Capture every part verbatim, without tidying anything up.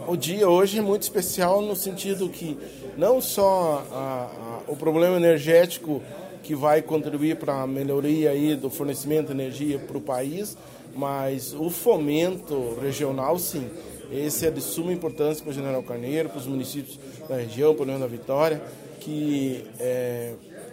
O dia hoje é muito especial no sentido que não só a, a, o problema energético que vai contribuir para a melhoria aí do fornecimento de energia para o país, mas o fomento regional, sim. Esse é de suma importância para o General Carneiro, para os municípios da região, para o União da Vitória, que é,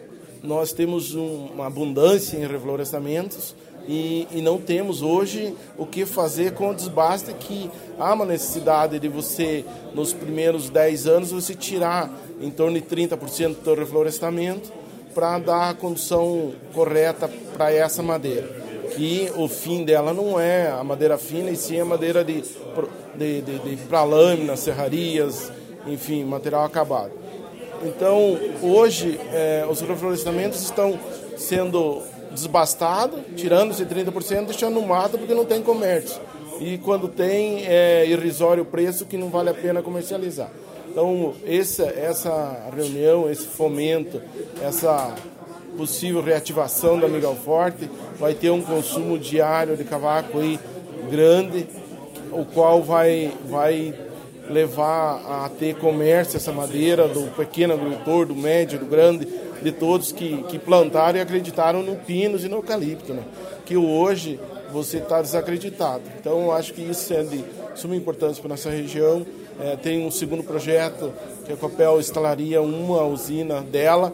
nós temos um, uma abundância em reflorestamentos e, e não temos hoje o que fazer com o desbaste, que há uma necessidade de você, nos primeiros dez anos, você tirar em torno de trinta por cento do reflorestamento para dar a condição correta para essa madeira. Que o fim dela não é a madeira fina, e sim a madeira de, de, de, de para lâminas, serrarias, enfim, material acabado. Então, hoje, é, os reflorestamentos estão sendo desbastados, tirando esse trinta por cento, deixando no mato porque não tem comércio. E quando tem, é irrisório o preço que não vale a pena comercializar. Então, essa, essa reunião, esse fomento, essa possível reativação da Miguel Forte vai ter um consumo diário de cavaco aí grande, o qual vai, vai levar a ter comércio essa madeira do pequeno agricultor, do médio, do grande, de todos que, que plantaram e acreditaram no pinos e no eucalipto, né? Que hoje você está desacreditado. Então, eu acho que isso é de suma importância para a nossa região. É, tem um segundo projeto que a Copel instalaria uma usina dela,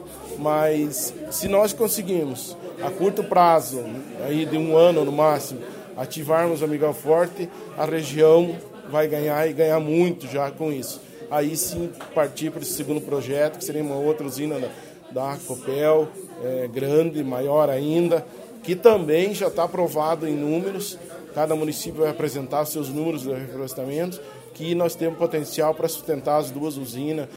mas se nós conseguimos, a curto prazo, aí de um ano no máximo, ativarmos a Miguel Forte, a região vai ganhar e ganhar muito já com isso. Aí sim partir para esse segundo projeto, que seria uma outra usina da, da Copel, é, grande, maior ainda, que também já está aprovado em números. Cada município vai apresentar seus números de reflorestamento, que nós temos potencial para sustentar as duas usinas.